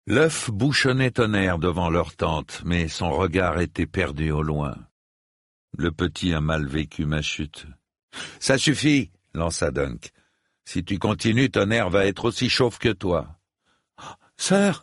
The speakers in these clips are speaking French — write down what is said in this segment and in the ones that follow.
L'œuf bouchonnait Tonnerre devant leur tente, mais son regard était perdu au loin. Le petit a mal vécu ma chute. « Ça suffit !» lança Dunk. « Si tu continues, Tonnerre va être aussi chauve que toi. »« Sœur !»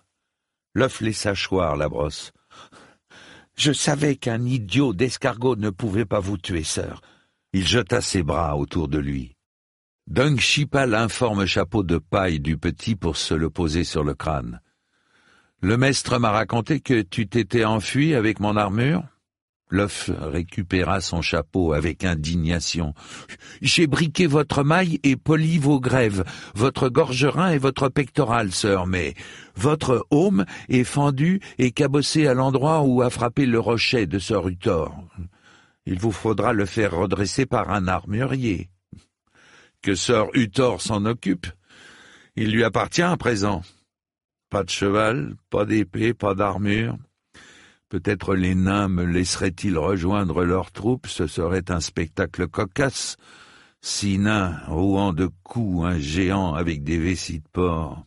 L'œuf laissa choir la brosse. « Je savais qu'un idiot d'escargot ne pouvait pas vous tuer, sœur. » Il jeta ses bras autour de lui. Dunk chippa l'informe chapeau de paille du petit pour se le poser sur le crâne. « Le maître m'a raconté que tu t'étais enfui avec mon armure ?» L'œuf récupéra son chapeau avec indignation. « J'ai briqué votre maille et poli vos grèves, votre gorgerin et votre pectoral, sœur, mais votre aume est fendu et cabossé à l'endroit où a frappé le rochet de sœur Uthor. Il vous faudra le faire redresser par un armurier. Que sœur Uthor s'en occupe. Il lui appartient à présent. Pas de cheval, pas d'épée, pas d'armure. Peut-être les nains me laisseraient-ils rejoindre leurs troupes, ce serait un spectacle cocasse. 6 nains rouant de coups un géant avec des vessies de porc.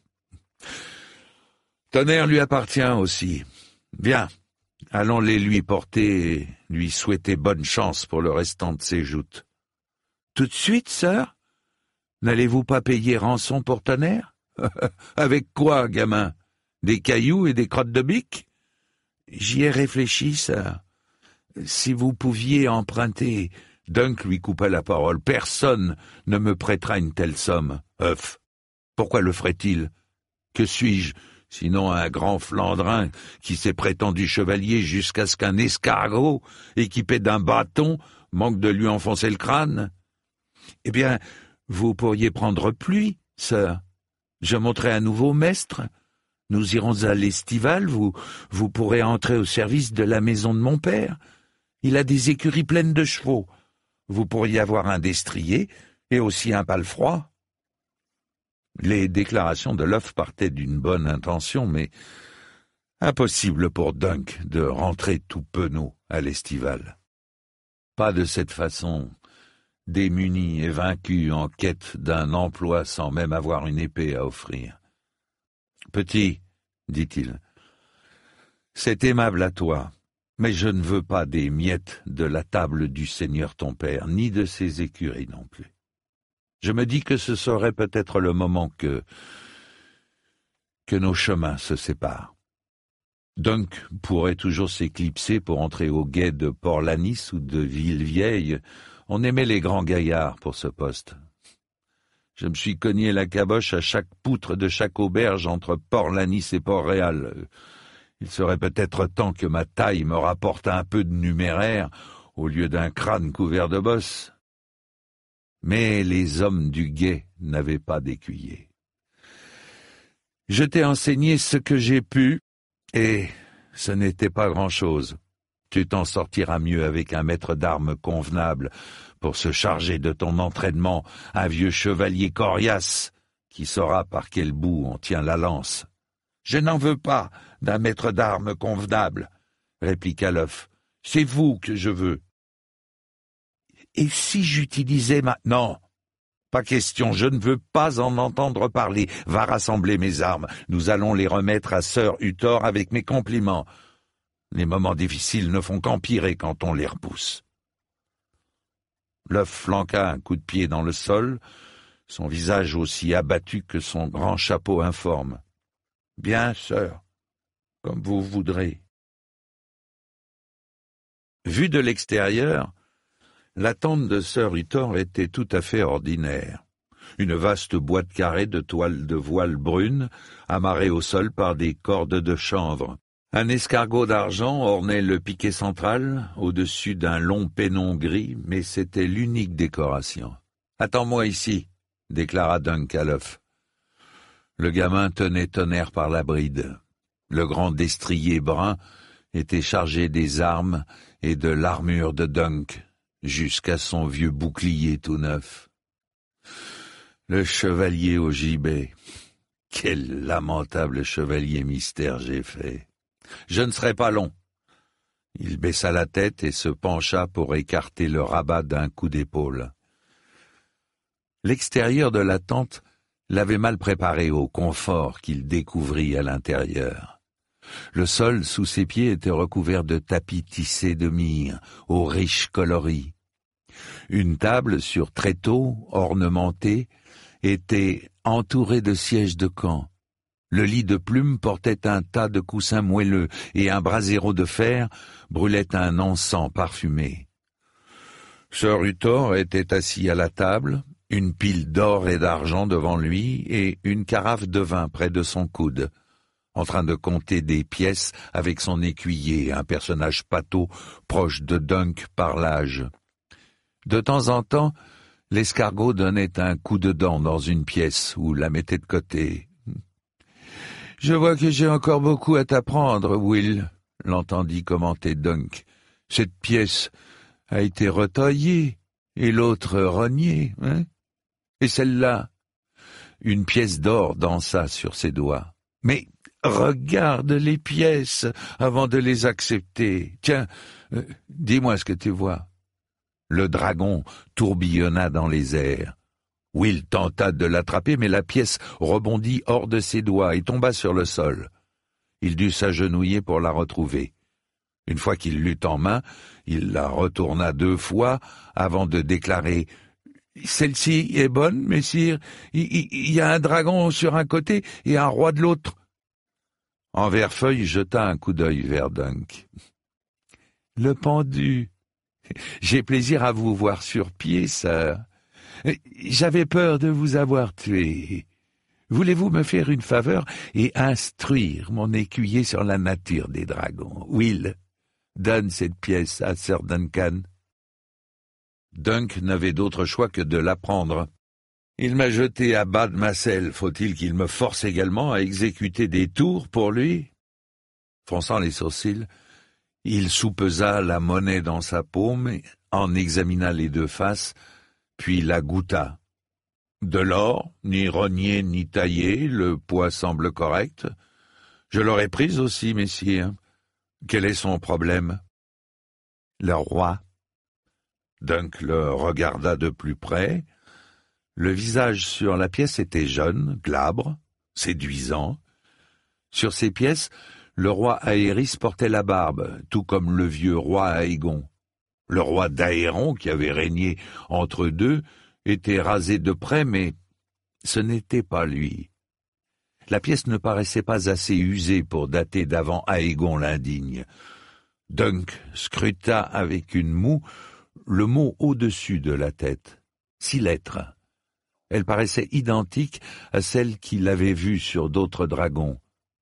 Tonnerre lui appartient aussi. Viens, allons les lui porter et lui souhaiter bonne chance pour le restant de ses joutes. Tout de suite, sœur? N'allez-vous pas payer rançon pour Tonnerre? Avec quoi, gamin? Des cailloux et des crottes de bique? J'y ai réfléchi, sœur. Si vous pouviez emprunter... Dunk lui coupa la parole. Personne ne me prêtera une telle somme. Œuf. Pourquoi le ferait-il? Que suis-je, sinon un grand Flandrin qui s'est prétendu chevalier jusqu'à ce qu'un escargot, équipé d'un bâton, manque de lui enfoncer le crâne? Eh bien, vous pourriez prendre pluie, sœur. Je monterai un nouveau maître. Nous irons à l'Estival, vous pourrez entrer au service de la maison de mon père. Il a des écuries pleines de chevaux. Vous pourriez avoir un destrier et aussi un palefroid. » Les déclarations de l'œuf partaient d'une bonne intention, mais impossible pour Dunk de rentrer tout penaud à l'Estival. Pas de cette façon, démuni et vaincu en quête d'un emploi sans même avoir une épée à offrir. « Petit, dit-il, c'est aimable à toi, mais je ne veux pas des miettes de la table du Seigneur ton père, ni de ses écuries non plus. Je me dis que ce serait peut-être le moment que nos chemins se séparent. Dunk pourrait toujours s'éclipser pour entrer au guet de Port-Lanis ou de Villevieille. On aimait les grands gaillards pour ce poste. Je me suis cogné la caboche à chaque poutre de chaque auberge entre Port-Lanis et Port-Réal. Il serait peut-être temps que ma taille me rapporte un peu de numéraire au lieu d'un crâne couvert de bosses. Mais les hommes du guet n'avaient pas d'écuyer. Je t'ai enseigné ce que j'ai pu, et ce n'était pas grand-chose. Tu t'en sortiras mieux avec un maître d'armes convenable pour se charger de ton entraînement, un vieux chevalier coriace qui saura par quel bout on tient la lance. « Je n'en veux pas d'un maître d'armes convenable, » répliqua l'œuf. « C'est vous que je veux. »« Et si j'utilisais Non, pas question, je ne veux pas en entendre parler. Va rassembler mes armes. Nous allons les remettre à sœur Uthor avec mes compliments. Les moments difficiles ne font qu'empirer quand on les repousse. » L'œuf flanqua un coup de pied dans le sol, son visage aussi abattu que son grand chapeau informe. « Bien, sœur, comme vous voudrez. » Vue de l'extérieur, la tente de sœur Uthor était tout à fait ordinaire. Une vaste boîte carrée de toile de voile brune, amarrée au sol par des cordes de chanvre. Un escargot d'argent ornait le piquet central, au-dessus d'un long pennon gris, mais c'était l'unique décoration. « Attends-moi ici, » déclara Dunk à l'œuf. Le gamin tenait Tonnerre par la bride. Le grand destrier brun était chargé des armes et de l'armure de Dunk, jusqu'à son vieux bouclier tout neuf. Le chevalier au gibet. Quel lamentable chevalier mystère j'ai fait. Je ne serai pas long. Il baissa la tête et se pencha pour écarter le rabat d'un coup d'épaule. L'extérieur de la tente l'avait mal préparé au confort qu'il découvrit à l'intérieur. Le sol sous ses pieds était recouvert de tapis tissés de myrrhe, aux riches coloris. Une table sur tréteaux, ornementée, était entourée de sièges de camp. Le lit de plumes portait un tas de coussins moelleux et un brasero de fer brûlait un encens parfumé. Sir Uthor était assis à la table, une pile d'or et d'argent devant lui et une carafe de vin près de son coude, en train de compter des pièces avec son écuyer, un personnage pâteau proche de Dunk par l'âge. De temps en temps, l'escargot donnait un coup de dent dans une pièce ou la mettait de côté. « Je vois que j'ai encore beaucoup à t'apprendre, Will, » l'entendit commenter Dunk. « Cette pièce a été retaillée et l'autre rognée, hein? Et celle-là ?» Une pièce d'or dansa sur ses doigts. « Mais regarde les pièces avant de les accepter. Tiens, dis-moi ce que tu vois. » Le dragon tourbillonna dans les airs. Will tenta de l'attraper, mais la pièce rebondit hors de ses doigts et tomba sur le sol. Il dut s'agenouiller pour la retrouver. Une fois qu'il l'eut en main, il la retourna 2 fois avant de déclarer « Celle-ci est bonne, messire. Il y a un dragon sur un côté et un roi de l'autre. » Enverfeuille jeta un coup d'œil vers Dunk. « Le pendu. J'ai plaisir à vous voir sur pied, sœur. J'avais peur de vous avoir tué. Voulez-vous me faire une faveur et instruire mon écuyer sur la nature des dragons? Will, donne cette pièce à Sir Duncan. » Dunk n'avait d'autre choix que de la prendre. « Il m'a jeté à bas de ma selle. Faut-il qu'il me force également à exécuter des tours pour lui ?» Fronçant les sourcils, il soupesa la monnaie dans sa paume, en examina les 2 faces, puis la goûta. De l'or, ni rogné ni taillé, le poids semble correct. Je l'aurais prise aussi, messire. Quel est son problème? Le roi. Dunk le regarda de plus près. Le visage sur la pièce était jeune, glabre, séduisant. Sur ces pièces, le roi Aerys portait la barbe, tout comme le vieux roi Aegon. Le roi d'Aéron, qui avait régné entre deux, était rasé de près, mais ce n'était pas lui. La pièce ne paraissait pas assez usée pour dater d'avant Aegon l'indigne. Dunk scruta avec une moue le mot au-dessus de la tête. 6 lettres. Elle paraissait identique à celle qu'il avait vue sur d'autres dragons.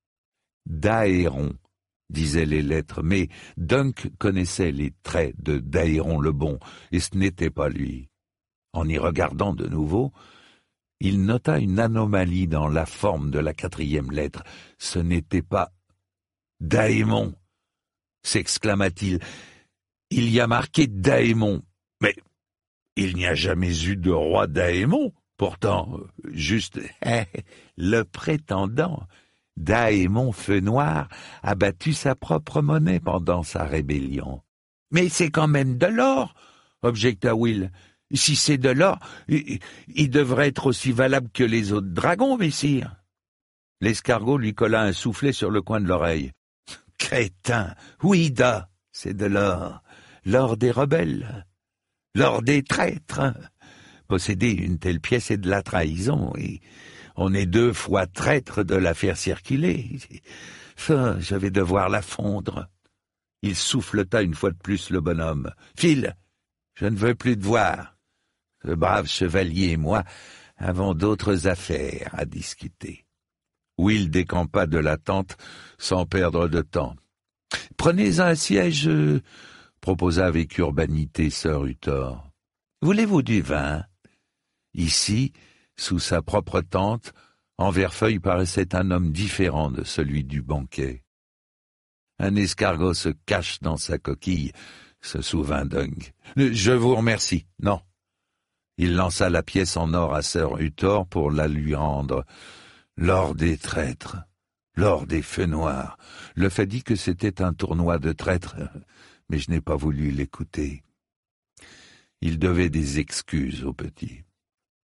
Daéron, disaient les lettres, mais Dunk connaissait les traits de Daéron le Bon, et ce n'était pas lui. En y regardant de nouveau, il nota une anomalie dans la forme de la 4e lettre. Ce n'était pas Daémon, s'exclama-t-il. Il y a marqué Daémon, mais il n'y a jamais eu de roi Daémon. Pourtant, juste le prétendant, Daémon Feu Noir, a battu sa propre monnaie pendant sa rébellion. « Mais c'est quand même de l'or, » objecta Will. « Si c'est de l'or, il devrait être aussi valable que les autres dragons, messire. » L'escargot lui colla un soufflet sur le coin de l'oreille. « Crétin, oui, da, c'est de l'or. L'or des rebelles, l'or des traîtres. Posséder une telle pièce est de la trahison, et on est 2 fois traître de la faire circuler. Ça, je vais devoir la fondre. » Il souffleta une fois de plus le bonhomme. « File, je ne veux plus te voir. Ce brave chevalier et moi avons d'autres affaires à discuter. » Will décampa de la tente sans perdre de temps. « Prenez un siège, proposa avec urbanité Sir Uthor. « Voulez-vous du vin ?» Ici, sous sa propre tente, Enverfeuille paraissait un homme différent de celui du banquet. « Un escargot se cache dans sa coquille, » se souvint Dunk. « Je vous remercie. Non. » Il lança la pièce en or à Sir Uthor pour la lui rendre. L'or des traîtres, l'or des feux noirs. Le fait dit que c'était un tournoi de traîtres, mais je n'ai pas voulu l'écouter. Il devait des excuses au petit.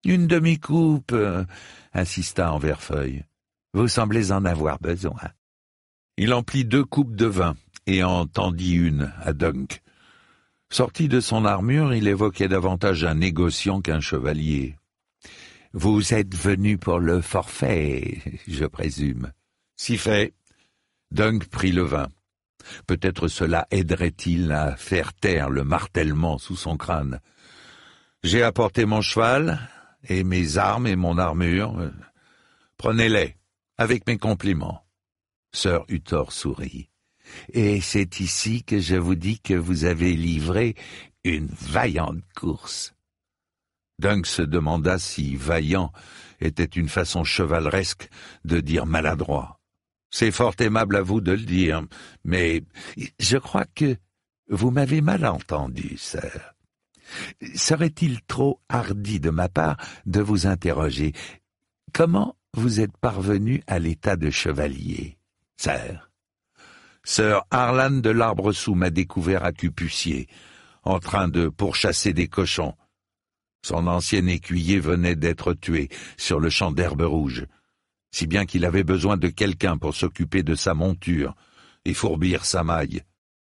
Une demi-coupe, insista Enverfeuille. Vous semblez en avoir besoin. Il emplit 2 coupes de vin et en tendit une à Dunk. Sorti de son armure, il évoquait davantage un négociant qu'un chevalier. « Vous êtes venu pour le forfait, je présume. » « Si fait. » Dunk prit le vin. Peut-être cela aiderait-il à faire taire le martèlement sous son crâne. « J'ai apporté mon cheval, et mes armes et mon armure. Prenez-les, avec mes compliments. » Sir Uthor sourit. « Et c'est ici que je vous dis que vous avez livré une vaillante course. » Dunk se demanda si vaillant était une façon chevaleresque de dire maladroit. « C'est fort aimable à vous de le dire, mais je crois que vous m'avez mal entendu, sir. Serait-il trop hardi de ma part de vous interroger? Comment vous êtes parvenu à l'état de chevalier, sir? » « Sir Harlan de l'Arbre-Sous m'a découvert à Cupucier, en train de pourchasser des cochons. Son ancien écuyer venait d'être tué sur le champ d'herbe rouge, si bien qu'il avait besoin de quelqu'un pour s'occuper de sa monture et fourbir sa maille.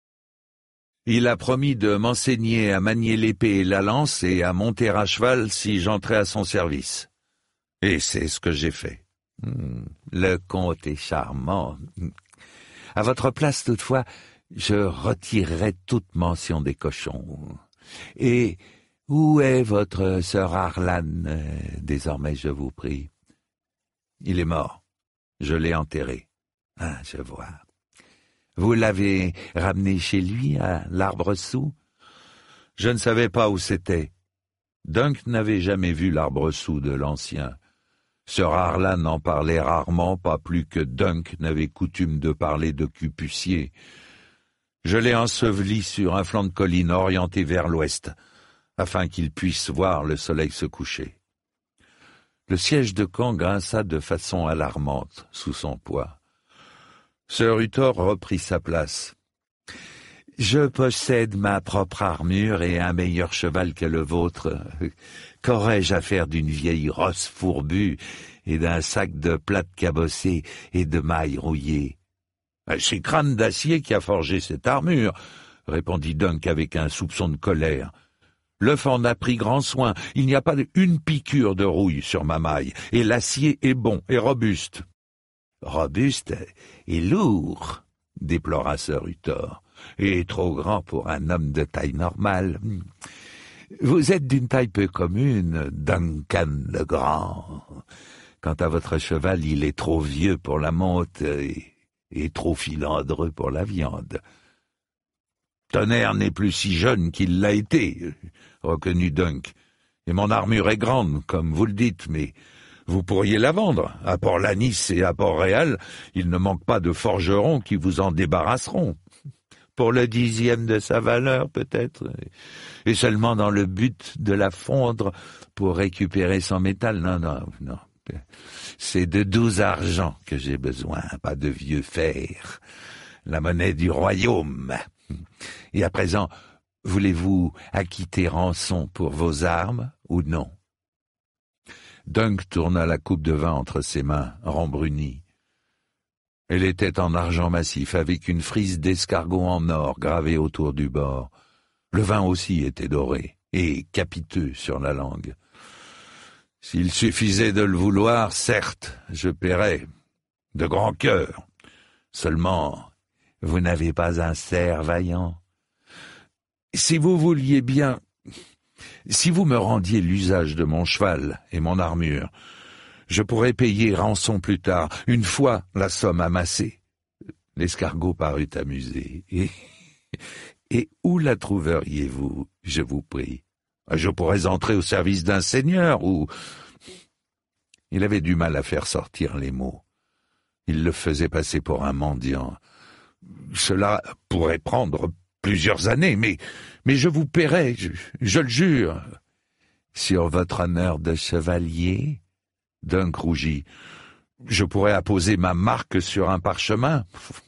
Il a promis de m'enseigner à manier l'épée et la lance et à monter à cheval si j'entrais à son service. Et c'est ce que j'ai fait. Le comte est charmant. À votre place, toutefois, je retirerai toute mention des cochons. Et où est votre sœur Harlan, désormais, je vous prie? Il est mort. Je l'ai enterré. Ah, je vois. Vous l'avez ramené chez lui, à l'Arbre-Sous? Je ne savais pas où c'était. Dunk n'avait jamais vu l'Arbre-Sous de l'ancien. Sir Harlan en parlait rarement, pas plus que Dunk n'avait coutume de parler de Cupucier. Je l'ai enseveli sur un flanc de colline orienté vers l'ouest, afin qu'il puisse voir le soleil se coucher. Le siège de camp grinça de façon alarmante sous son poids. Sir Uthor reprit sa place. « Je possède ma propre armure et un meilleur cheval que le vôtre. Qu'aurais-je à faire d'une vieille rosse fourbue et d'un sac de plate cabossée et de mailles rouillées? »« C'est Crâne d'Acier qui a forgé cette armure, » répondit Dunk avec un soupçon de colère. « L'œuf en a pris grand soin, il n'y a pas une piqûre de rouille sur ma maille, et l'acier est bon et robuste. »« Robuste et lourd, » déplora Sir Uthor, « et trop grand pour un homme de taille normale. Vous êtes d'une taille peu commune, Duncan le Grand. Quant à votre cheval, il est trop vieux pour la monte et trop filandreux pour la viande. »« Tonnerre n'est plus si jeune qu'il l'a été, » reconnut Dunk, « et mon armure est grande, comme vous le dites, mais vous pourriez la vendre. À Port-Lanis et à Port-Réal, il ne manque pas de forgerons qui vous en débarrasseront. Pour le 10e de sa valeur, peut-être, et seulement dans le but de la fondre pour récupérer son métal. Non. C'est de 12 argent que j'ai besoin, pas de vieux fer. La monnaie du royaume. Et à présent, voulez-vous acquitter rançon pour vos armes ou non? » Dunk tourna la coupe de vin entre ses mains, rembrunies. Elle était en argent massif, avec une frise d'escargot en or gravée autour du bord. Le vin aussi était doré, et capiteux sur la langue. S'il suffisait de le vouloir, certes, je paierais, de grand cœur. Seulement, vous n'avez pas un cerf vaillant. Si vous vouliez bien, si vous me rendiez l'usage de mon cheval et mon armure, je pourrais payer rançon plus tard, une fois la somme amassée. » L'escargot parut amusé. Et où la trouveriez-vous, je vous prie? Je pourrais entrer au service d'un seigneur, ou... Il avait du mal à faire sortir les mots. Il le faisait passer pour un mendiant. Cela pourrait prendre plusieurs années, mais je vous paierai, je le jure. Sur votre honneur de chevalier? Dunk rougit. Je pourrais apposer ma marque sur un parchemin.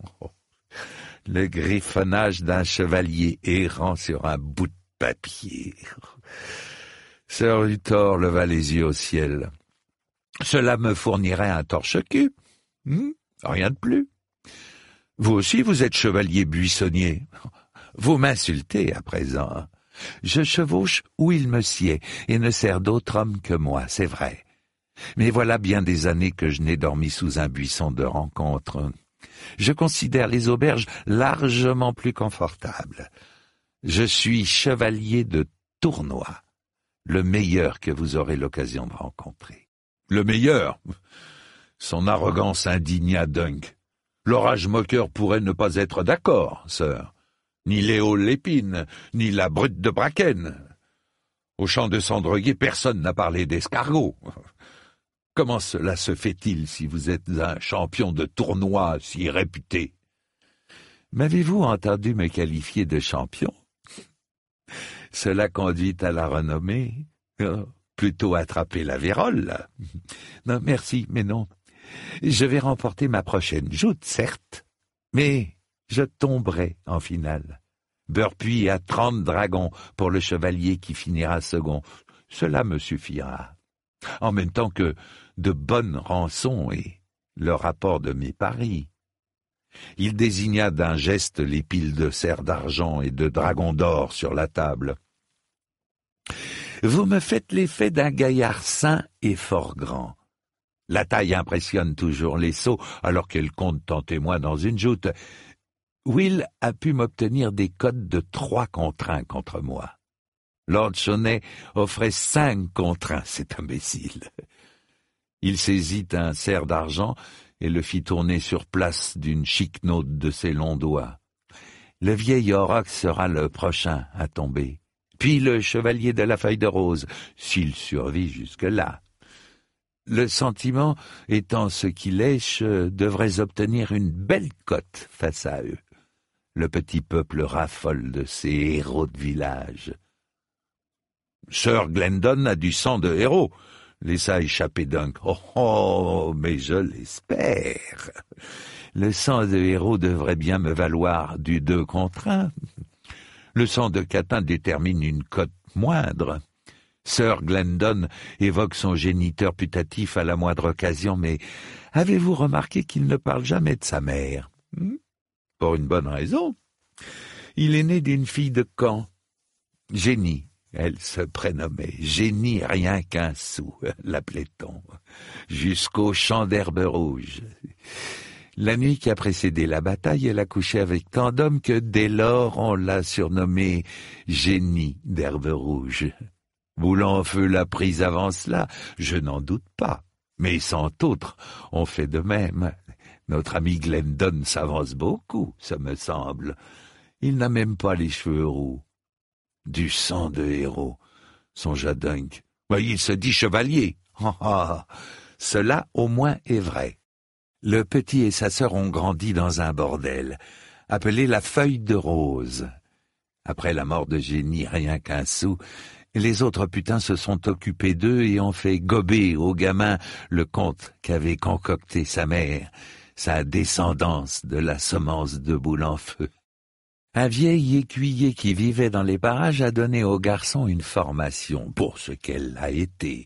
Le griffonnage d'un chevalier errant sur un bout de papier. Sir Luthor leva les yeux au ciel. Cela me fournirait un torche-cul. Rien de plus. Vous aussi, vous êtes chevalier buissonnier. Vous m'insultez à présent. Je chevauche où il me sied et ne sers d'autre homme que moi, c'est vrai. Mais voilà bien des années que je n'ai dormi sous un buisson de rencontre. Je considère les auberges largement plus confortables. Je suis chevalier de tournoi, le meilleur que vous aurez l'occasion de rencontrer. Le meilleur? Son arrogance indigna Dunk. L'orage moqueur pourrait ne pas être d'accord, sœur. Ni Léo Lépine, ni la brute de Bracken. Au champ de Cendrelier, personne n'a parlé d'escargot. Comment cela se fait-il si vous êtes un champion de tournoi si réputé? M'avez-vous entendu me qualifier de champion? Cela conduit à la renommée. Plutôt attraper la vérole. Non, merci, mais non. Je vais remporter ma prochaine joute, certes, mais je tomberai en finale. Burpuis a 30 dragons pour le chevalier qui finira second. Cela me suffira. En même temps que de bonnes rançons et le rapport de mes paris. Il désigna d'un geste les piles de cerfs d'argent et de dragons d'or sur la table. Vous me faites l'effet d'un gaillard sain et fort grand. La taille impressionne toujours les sots, alors qu'elle compte en témoin dans une joute. Will a pu m'obtenir des cotes de 3 contre 1 contre moi. Lord Chaunet offrait 5 contre 1, cet imbécile. Il saisit un cerf d'argent et le fit tourner sur place d'une chiquenaude de ses longs doigts. Le vieil auroch sera le prochain à tomber. Puis le chevalier de la feuille de rose, s'il survit jusque-là. Le sentiment étant ce qu'il est, je devrais obtenir une belle cote face à eux. Le petit peuple raffole de ces héros de village. Sir Glendon a du sang de héros, laissa échapper Dunk. Oh, mais je l'espère. Le sang de héros devrait bien me valoir du 2 contre 1. Le sang de catin détermine une cote moindre. Sir Glendon évoque son géniteur putatif à la moindre occasion, mais avez-vous remarqué qu'il ne parle jamais de sa mère? Pour une bonne raison. Il est né d'une fille de Caen. Génie, elle se prénommait. Génie rien qu'un sou, l'appelait-on. Jusqu'au champ d'herbe rouge. La nuit qui a précédé la bataille, elle a couché avec tant d'hommes que dès lors on l'a surnommée Génie d'herbe rouge. Boulanfeu l'a prise avant cela, je n'en doute pas. Mais cent autres ont fait de même. Notre ami Glendon s'avance beaucoup, ça me semble. Il n'a même pas les cheveux roux. Du sang de héros, songea Dunk. Il se dit chevalier. Cela au moins est vrai. Le petit et sa sœur ont grandi dans un bordel, appelé la Feuille de Rose. Après la mort de Génie, rien qu'un sou, les autres putains se sont occupés d'eux et ont fait gober au gamin le conte qu'avait concocté sa mère, sa descendance de la semence de Boulanfeu. Un vieil écuyer qui vivait dans les parages a donné au garçon une formation, pour ce qu'elle a été,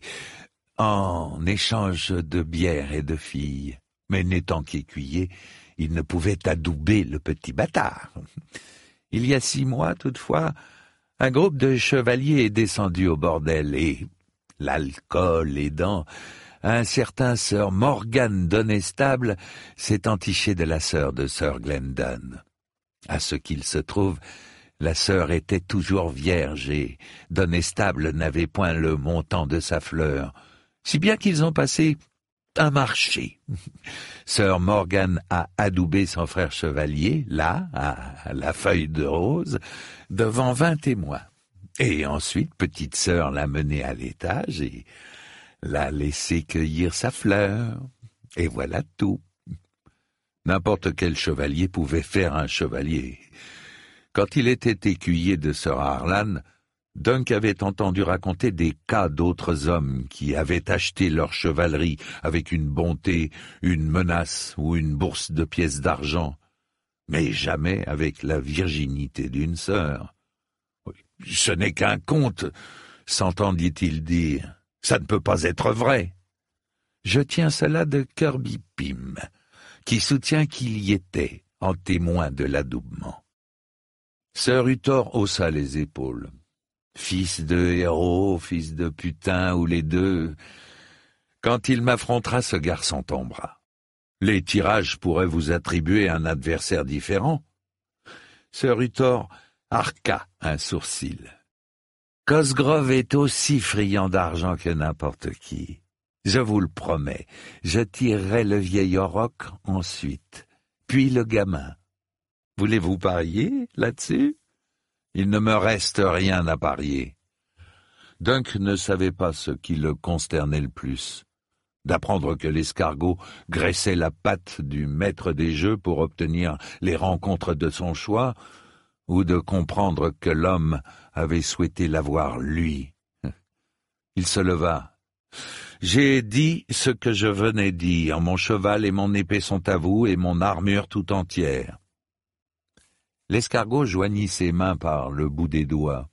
en échange de bière et de filles. Mais n'étant qu'écuyer, il ne pouvait adouber le petit bâtard. Il y a 6 mois, toutefois, un groupe de chevaliers est descendu au bordel et, l'alcool aidant, un certain Sir Morgan d'Honestable s'est entiché de la sœur de Sir Glendon. À ce qu'il se trouve, la sœur était toujours vierge et d'Honestable n'avait point le montant de sa fleur, si bien qu'ils ont passé un marché. Sir Morgan a adoubé son frère chevalier, là, à la Feuille de Rose, devant 20 témoins. Et ensuite, petite sœur l'a mené à l'étage et l'a laissé cueillir sa fleur. Et voilà tout. N'importe quel chevalier pouvait faire un chevalier. Quand il était écuyer de Sir Harlan, Dunk avait entendu raconter des cas d'autres hommes qui avaient acheté leur chevalerie avec une bonté, une menace ou une bourse de pièces d'argent, mais jamais avec la virginité d'une sœur. Ce n'est qu'un conte, s'entendit-il dire. Ça ne peut pas être vrai. Je tiens cela de Kirby Pym, qui soutient qu'il y était, en témoin de l'adoubement. Sir Uthor haussa les épaules. Fils de héros, fils de putain, ou les deux. Quand il m'affrontera, ce garçon tombera. Les tirages pourraient vous attribuer un adversaire différent. Sir Uthor arqua un sourcil. Cosgrove est aussi friand d'argent que n'importe qui. Je vous le promets, je tirerai le vieil auroch ensuite, puis le gamin. Voulez-vous parier là-dessus? Il ne me reste rien à parier. Dunk ne savait pas ce qui le consternait le plus. D'apprendre que l'escargot graissait la patte du maître des jeux pour obtenir les rencontres de son choix, ou de comprendre que l'homme avait souhaité l'avoir lui. Il se leva. « J'ai dit ce que je venais dire. Mon cheval et mon épée sont à vous, et mon armure tout entière. » L'escargot joignit ses mains par le bout des doigts.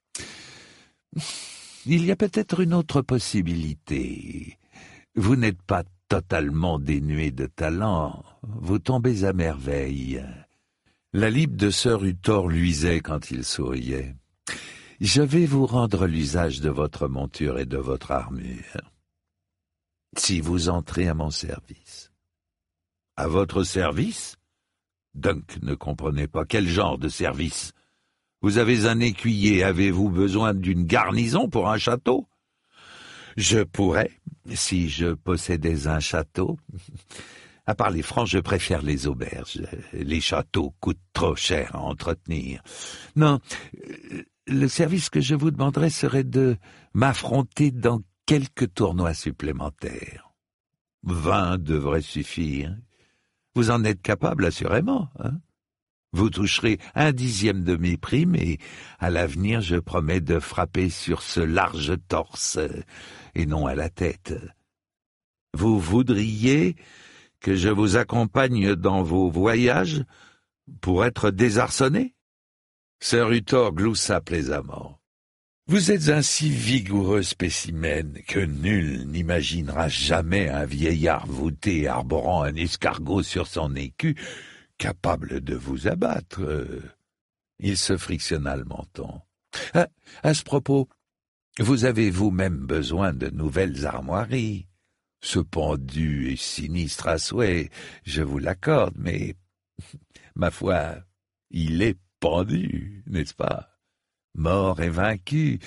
« Il y a peut-être une autre possibilité. Vous n'êtes pas totalement dénué de talent. Vous tombez à merveille. » La lippe de Sir Uthor luisait quand il souriait. « Je vais vous rendre l'usage de votre monture et de votre armure, si vous entrez à mon service. »« À votre service ?» Dunk ne comprenait pas. Quel genre de service? Vous avez un écuyer, avez-vous besoin d'une garnison pour un château? Je pourrais, si je possédais un château. À parler franc, je préfère les auberges. Les châteaux coûtent trop cher à entretenir. Non, le service que je vous demanderais serait de m'affronter dans quelques tournois supplémentaires. 20 devrait suffire. Vous en êtes capable, assurément, hein? Vous toucherez 1/10 de mes primes et, à l'avenir, je promets de frapper sur ce large torse et non à la tête. Vous voudriez que je vous accompagne dans vos voyages pour être désarçonné? Sir Uthor gloussa plaisamment. Vous êtes un si vigoureux spécimen que nul n'imaginera jamais un vieillard voûté arborant un escargot sur son écu capable de vous abattre. Il se frictionna le menton. À ce propos, vous avez vous-même besoin de nouvelles armoiries. Ce pendu est sinistre à souhait, je vous l'accorde, mais, ma foi, il est pendu, n'est-ce pas? Mort et vaincu.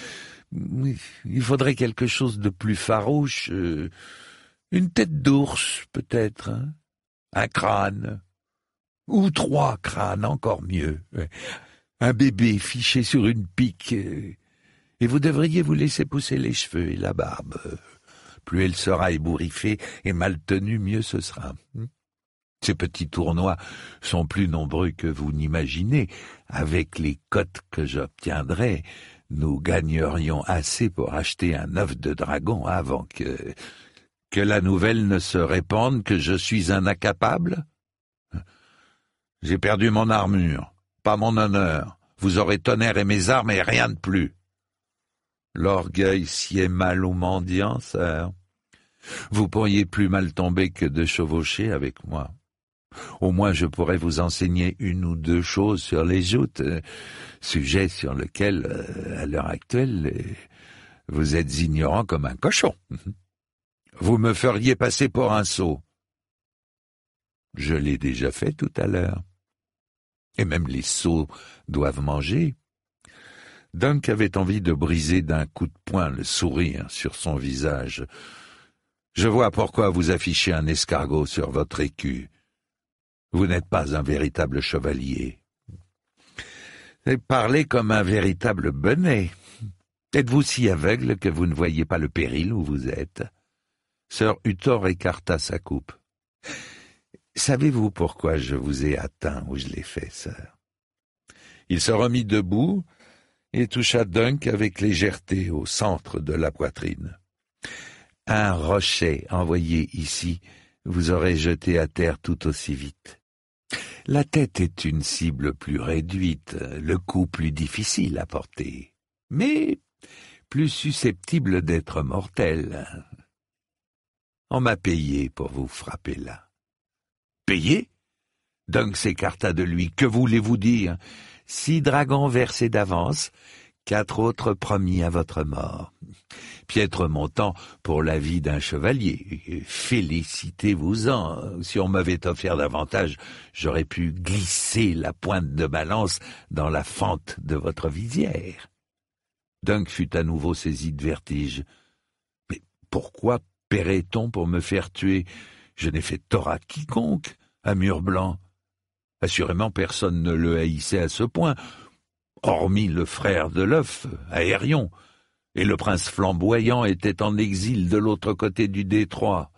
Il faudrait quelque chose de plus farouche. Une tête d'ours, peut-être, hein? Un crâne. Ou 3 crânes, encore mieux. Un bébé fiché sur une pique. Et vous devriez vous laisser pousser les cheveux et la barbe. Plus elle sera ébouriffée et mal tenue, mieux ce sera. Ces petits tournois sont plus nombreux que vous n'imaginez. Avec les cotes que j'obtiendrai, nous gagnerions assez pour acheter un œuf de dragon avant que la nouvelle ne se répande que je suis un incapable. J'ai perdu mon armure, pas mon honneur. Vous aurez tonnerre et mes armes et rien de plus. L'orgueil sied mal aux mendiants, sœur. Vous pourriez plus mal tomber que de chevaucher avec moi. Au moins je pourrais vous enseigner 1 ou 2 choses sur les joutes, sujet sur lequel, à l'heure actuelle, vous êtes ignorant comme un cochon. Vous me feriez passer pour un sot. Je l'ai déjà fait tout à l'heure. Et même les sots doivent manger. Dunk avait envie de briser d'un coup de poing le sourire sur son visage. Je vois pourquoi vous affichez un escargot sur votre écu. Vous n'êtes pas un véritable chevalier. Parlez comme un véritable bonnet. Êtes-vous si aveugle que vous ne voyez pas le péril où vous êtes? Sir Uthor écarta sa coupe. Savez-vous pourquoi je vous ai atteint où je l'ai fait, sœur? Il se remit debout et toucha Dunk avec légèreté au centre de la poitrine. Un rocher envoyé ici vous aurait jeté à terre tout aussi vite. La tête est une cible plus réduite, le coup plus difficile à porter. Mais plus susceptible d'être mortel. On m'a payé pour vous frapper là. Payé? Dunk s'écarta de lui. Que voulez-vous dire? 6 dragons versés d'avance, 4 autres promis à votre mort. Piètre montant pour la vie d'un chevalier. Félicitez-vous-en. Si on m'avait offert davantage, j'aurais pu glisser la pointe de balance dans la fente de votre visière. Dunk fut à nouveau saisi de vertige. Mais pourquoi paierait-on pour me faire tuer? Je n'ai fait tort à quiconque, à Mur-Blanc. Assurément, personne ne le haïssait à ce point, hormis le frère de l'œuf, Aérion, et le prince flamboyant était en exil de l'autre côté du détroit.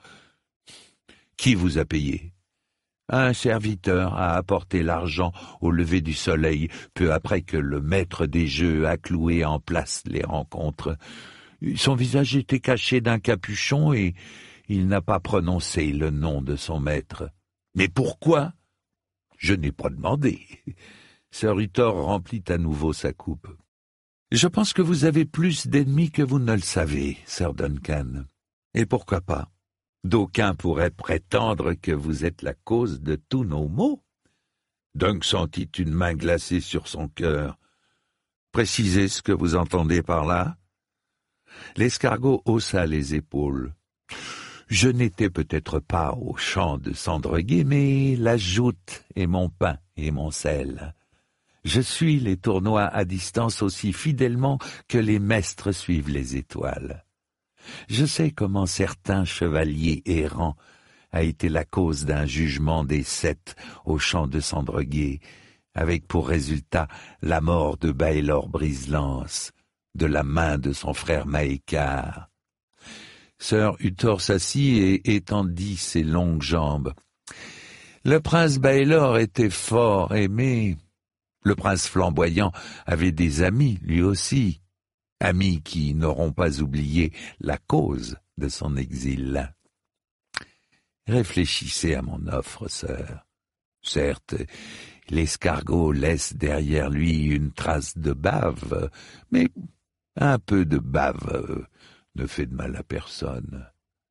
Qui vous a payé? Un serviteur a apporté l'argent au lever du soleil, peu après que le maître des jeux a cloué en place les rencontres. Son visage était caché d'un capuchon et il n'a pas prononcé le nom de son maître. Mais pourquoi? Je n'ai pas demandé. Sir Uthor remplit à nouveau sa coupe. Je pense que vous avez plus d'ennemis que vous ne le savez, Sir Duncan. Et pourquoi pas? D'aucuns pourraient prétendre que vous êtes la cause de tous nos maux. Dunk sentit une main glacée sur son cœur. Précisez ce que vous entendez par là. L'escargot haussa les épaules. Je n'étais peut-être pas au champ de Cendreguet, mais la joute est mon pain et mon sel. Je suis les tournois à distance aussi fidèlement que les mestres suivent les étoiles. Je sais comment certains chevaliers errants a été la cause d'un jugement des 7 au champ de Cendreguet, avec pour résultat la mort de Baelor Briselance, de la main de son frère Maécart. Sir Uthor s'assit et étendit ses longues jambes. Le prince Baelor était fort aimé. Le prince flamboyant avait des amis, lui aussi. Amis qui n'auront pas oublié la cause de son exil. Réfléchissez à mon offre, sœur. Certes, l'escargot laisse derrière lui une trace de bave, mais un peu de bave ne fait de mal à personne.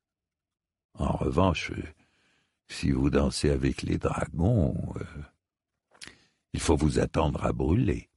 En revanche, si vous dansez avec les dragons, il faut vous attendre à brûler.